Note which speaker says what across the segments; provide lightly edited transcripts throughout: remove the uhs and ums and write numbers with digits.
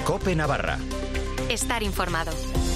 Speaker 1: COPE Navarra.
Speaker 2: Estar informado.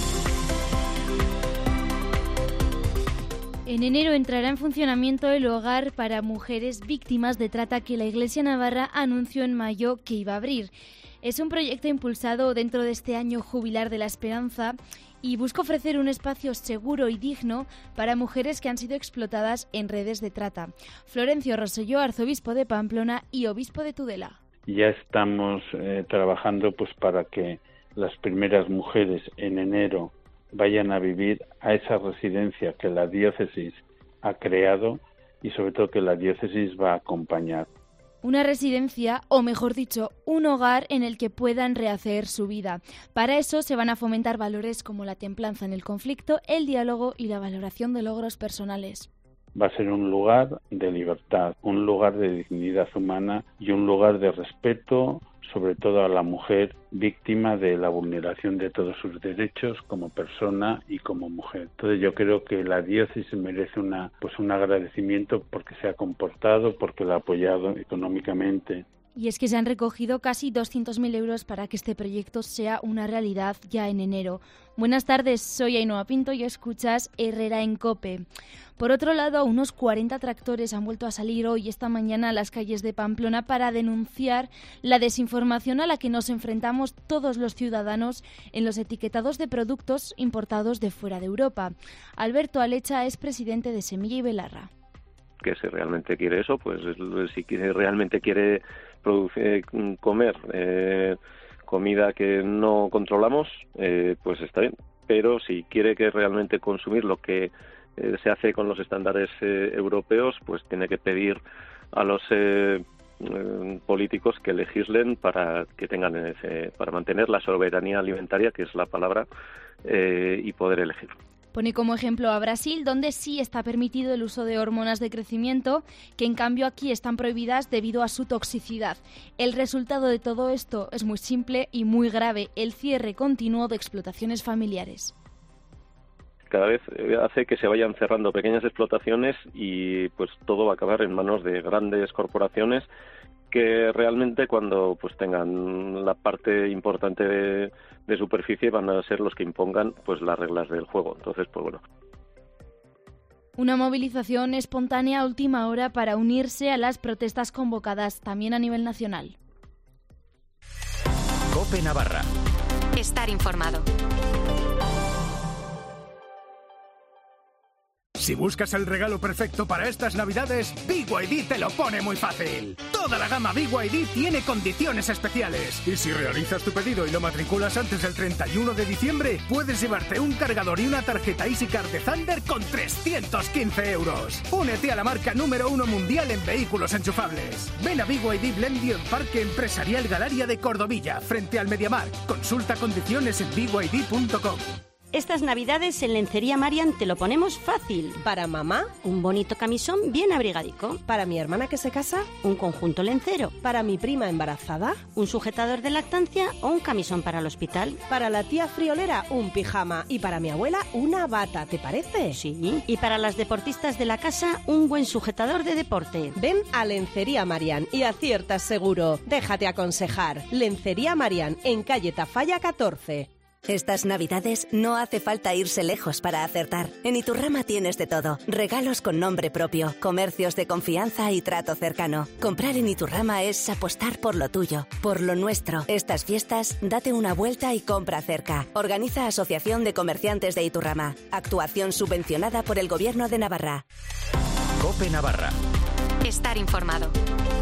Speaker 3: En enero entrará en funcionamiento el hogar para mujeres víctimas de trata que la Iglesia Navarra anunció en mayo que iba a abrir. Es un proyecto impulsado dentro de este año jubilar de la esperanza y busca ofrecer un espacio seguro y digno para mujeres que han sido explotadas en redes de trata. Florencio Rosselló, arzobispo de Pamplona y obispo de Tudela.
Speaker 4: Ya estamos trabajando para que las primeras mujeres en enero vayan a vivir a esa residencia que la diócesis ha creado y sobre todo que la diócesis va a acompañar.
Speaker 3: Una residencia, o mejor dicho, un hogar en el que puedan rehacer su vida. Para eso se van a fomentar valores como la templanza en el conflicto, el diálogo y la valoración de logros personales.
Speaker 4: Va a ser un lugar de libertad, un lugar de dignidad humana y un lugar de respeto, sobre todo a la mujer víctima de la vulneración de todos sus derechos como persona y como mujer. Entonces yo creo que la diócesis merece un agradecimiento porque se ha comportado, porque la ha apoyado económicamente.
Speaker 3: Y es que se han recogido casi 200.000 euros para que este proyecto sea una realidad ya en enero. Buenas tardes, soy Ainhoa Pinto y escuchas Herrera en COPE. Por otro lado, unos 40 tractores han vuelto a salir hoy esta mañana a las calles de Pamplona para denunciar la desinformación a la que nos enfrentamos todos los ciudadanos en los etiquetados de productos importados de fuera de Europa. Alberto Alecha es presidente de Semilla y Belarra.
Speaker 5: Que si realmente quiere eso, si realmente quiere comer comida que no controlamos, pues está bien. Pero si quiere que realmente consumir lo que se hace con los estándares europeos, pues tiene que pedir a los políticos que legislen para que tengan para mantener la soberanía alimentaria, que es la palabra, y poder elegir.
Speaker 3: Pone como ejemplo a Brasil, donde sí está permitido el uso de hormonas de crecimiento, que en cambio aquí están prohibidas debido a su toxicidad. El resultado de todo esto es muy simple y muy grave: el cierre continuo de explotaciones familiares.
Speaker 5: Cada vez hace que se vayan cerrando pequeñas explotaciones y pues todo va a acabar en manos de grandes corporaciones que realmente cuando tengan la parte importante de superficie van a ser los que impongan las reglas del juego. Entonces,
Speaker 3: Una movilización espontánea a última hora para unirse a las protestas convocadas también a nivel nacional.
Speaker 1: COPE Navarra.
Speaker 2: Estar informado.
Speaker 6: Si buscas el regalo perfecto para estas Navidades, BYD te lo pone muy fácil. Toda la gama BYD tiene condiciones especiales. Y si realizas tu pedido y lo matriculas antes del 31 de diciembre, puedes llevarte un cargador y una tarjeta EasyCard de Thunder con 315 euros. Únete a la marca número 1 mundial en vehículos enchufables. Ven a BYD Blendio en Parque Empresarial Galaria de Cordovilla, frente al MediaMar. Consulta condiciones en byd.com.
Speaker 7: Estas Navidades en Lencería Marian te lo ponemos fácil.
Speaker 8: Para mamá,
Speaker 7: un bonito camisón bien abrigadico.
Speaker 8: Para mi hermana que se casa,
Speaker 7: un conjunto lencero.
Speaker 8: Para mi prima embarazada,
Speaker 7: un sujetador de lactancia o un camisón para el hospital.
Speaker 8: Para la tía friolera, un pijama. Y para mi abuela, una bata, ¿te parece?
Speaker 7: Sí. Y para las deportistas de la casa, un buen sujetador de deporte.
Speaker 8: Ven a Lencería Marian y aciertas seguro. Déjate aconsejar. Lencería Marian, en calle Tafalla 14.
Speaker 9: Estas Navidades no hace falta irse lejos para acertar. En Iturrama tienes de todo. Regalos con nombre propio, comercios de confianza y trato cercano. Comprar en Iturrama es apostar por lo tuyo, por lo nuestro. Estas fiestas, date una vuelta y compra cerca. Organiza Asociación de Comerciantes de Iturrama. Actuación subvencionada por el Gobierno de Navarra.
Speaker 1: COPE Navarra.
Speaker 2: Estar informado.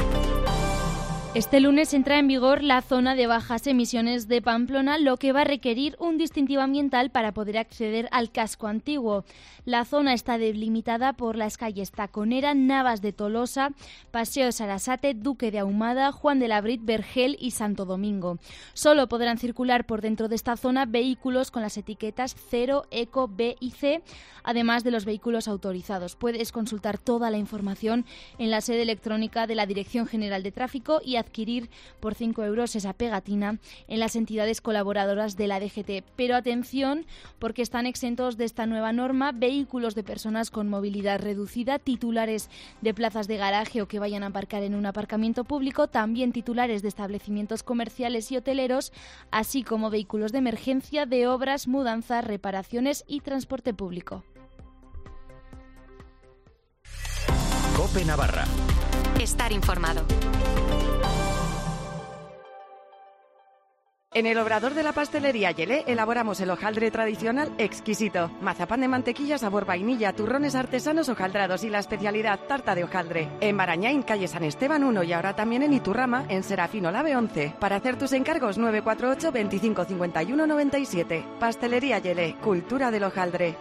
Speaker 3: Este lunes entra en vigor la zona de bajas emisiones de Pamplona, lo que va a requerir un distintivo ambiental para poder acceder al casco antiguo. La zona está delimitada por las calles Taconera, Navas de Tolosa, Paseo Sarasate, Duque de Ahumada, Juan de Labrit, Vergel y Santo Domingo. Solo podrán circular por dentro de esta zona vehículos con las etiquetas 0, Eco, B y C, además de los vehículos autorizados. Puedes consultar toda la información en la sede electrónica de la Dirección General de Tráfico y hacer adquirir por 5 euros esa pegatina en las entidades colaboradoras de la DGT. Pero atención, porque están exentos de esta nueva norma vehículos de personas con movilidad reducida, titulares de plazas de garaje o que vayan a aparcar en un aparcamiento público, también titulares de establecimientos comerciales y hoteleros, así como vehículos de emergencia, de obras, mudanzas, reparaciones y transporte público.
Speaker 1: COPE Navarra.
Speaker 2: Estar informado.
Speaker 10: En el Obrador de la Pastelería Yelé elaboramos el hojaldre tradicional exquisito. Mazapán de mantequilla sabor vainilla, turrones artesanos hojaldrados y la especialidad tarta de hojaldre. En Barañáin, calle San Esteban 1 y ahora también en Iturrama, en Serafino Lave 11. Para hacer tus encargos 948 25 51 97. Pastelería Yelé, cultura del hojaldre.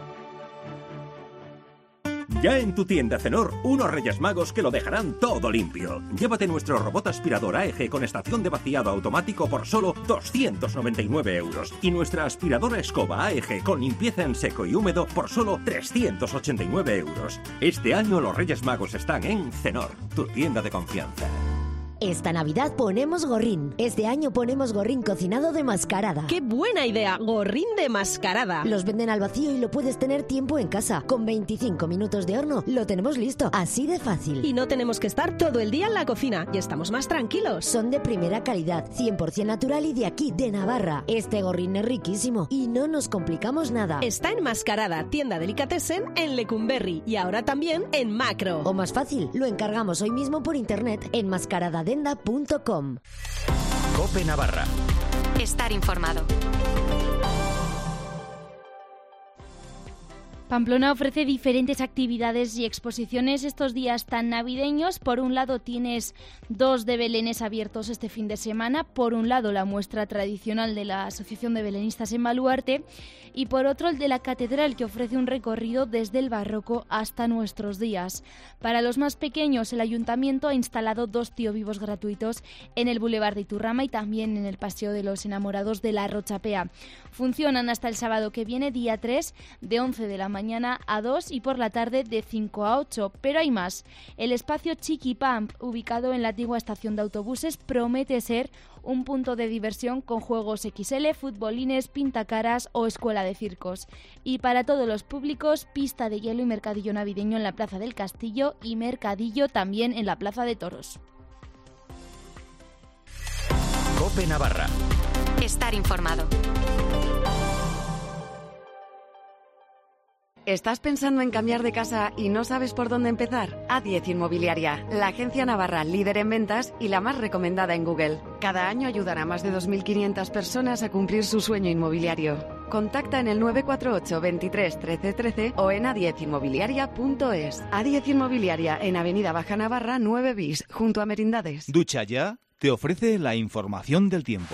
Speaker 11: Ya en tu tienda Cenor, unos Reyes Magos que lo dejarán todo limpio. Llévate nuestro robot aspirador AEG con estación de vaciado automático por solo 299 euros. Y nuestra aspiradora escoba AEG con limpieza en seco y húmedo por solo 389 euros. Este año los Reyes Magos están en Cenor, tu tienda de confianza.
Speaker 12: Esta Navidad ponemos gorrín. Este año ponemos gorrín cocinado de mascarada.
Speaker 8: ¡Qué buena idea! Gorrín de mascarada.
Speaker 12: Los venden al vacío y lo puedes tener tiempo en casa. Con 25 minutos de horno lo tenemos listo. Así de fácil.
Speaker 8: Y no tenemos que estar todo el día en la cocina. Y estamos más tranquilos.
Speaker 12: Son de primera calidad, 100% natural y de aquí, de Navarra. Este gorrín es riquísimo y no nos complicamos nada.
Speaker 8: Está en Mascarada, tienda Delicatessen en Lecumberri. Y ahora también en Macro.
Speaker 12: O más fácil, lo encargamos hoy mismo por internet en mascaradadenda.com.
Speaker 1: COPE Navarra.
Speaker 2: Estar informado.
Speaker 3: Pamplona ofrece diferentes actividades y exposiciones estos días tan navideños. Por un lado tienes 2 de belenes abiertos este fin de semana. Por un lado la muestra tradicional de la Asociación de Belenistas en Baluarte y por otro el de la Catedral, que ofrece un recorrido desde el barroco hasta nuestros días. Para los más pequeños, el Ayuntamiento ha instalado 2 tío-vivos gratuitos en el Boulevard de Iturrama y también en el Paseo de los Enamorados de la Rochapea. Funcionan hasta el sábado que viene, día 3, de 11 de la mañana a 2 y por la tarde de 5 a 8. Pero hay más. El espacio Chiqui Pump, ubicado en la antigua estación de autobuses, promete ser un punto de diversión con juegos XL, futbolines, pintacaras o escuela de circos. Y para todos los públicos, pista de hielo y mercadillo navideño en la Plaza del Castillo y mercadillo también en la Plaza de Toros.
Speaker 1: COPE Navarra.
Speaker 2: Estar informado.
Speaker 10: ¿Estás pensando en cambiar de casa y no sabes por dónde empezar? A10 Inmobiliaria, la agencia navarra líder en ventas y la más recomendada en Google. Cada año ayudará a más de 2.500 personas a cumplir su sueño inmobiliario. Contacta en el 948 23 13 13 o en a10inmobiliaria.es. A10 Inmobiliaria, en Avenida Baja Navarra 9 bis, junto a Merindades.
Speaker 13: Ducha Ya te ofrece la información del tiempo.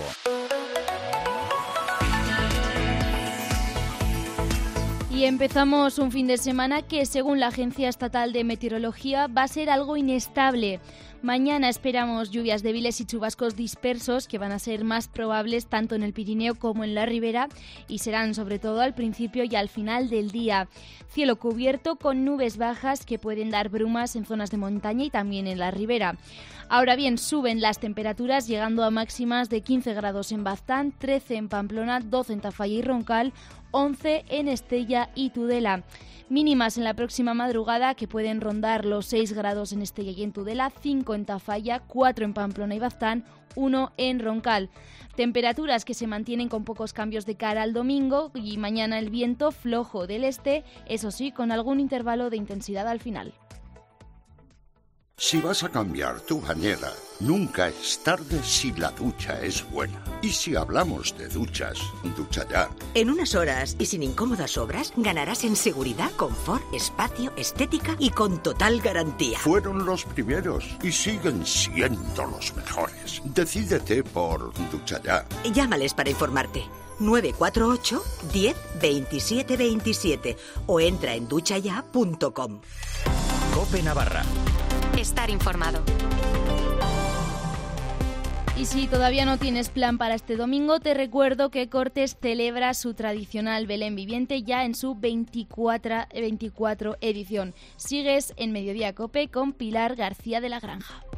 Speaker 3: Y empezamos un fin de semana que, según la Agencia Estatal de Meteorología, va a ser algo inestable. Mañana esperamos lluvias débiles y chubascos dispersos que van a ser más probables tanto en el Pirineo como en la Ribera y serán sobre todo al principio y al final del día. Cielo cubierto con nubes bajas que pueden dar brumas en zonas de montaña y también en la Ribera. Ahora bien, suben las temperaturas llegando a máximas de 15 grados en Baztán, 13 en Pamplona, 12 en Tafalla y Roncal, 11 en Estella y Tudela. Mínimas en la próxima madrugada que pueden rondar los 6 grados en Estella y en Tudela, 5 en Tafalla, 4 en Pamplona y Baztán, 1 en Roncal. Temperaturas que se mantienen con pocos cambios de cara al domingo y mañana el viento flojo del este, eso sí, con algún intervalo de intensidad al final.
Speaker 14: Si vas a cambiar tu bañera, nunca es tarde si la ducha es buena. Y si hablamos de duchas, Ducha Ya.
Speaker 15: En unas horas y sin incómodas obras, ganarás en seguridad, confort, espacio, estética y con total garantía.
Speaker 14: Fueron los primeros y siguen siendo los mejores. Decídete por Ducha Ya.
Speaker 15: Llámales para informarte. 948 10 27 27 o entra en duchaya.com.
Speaker 1: COPE Navarra.
Speaker 2: Estar informado.
Speaker 3: Y si todavía no tienes plan para este domingo, te recuerdo que Cortes celebra su tradicional Belén viviente ya en su 24 edición. Sigues en Mediodía Cope con Pilar García de la Granja.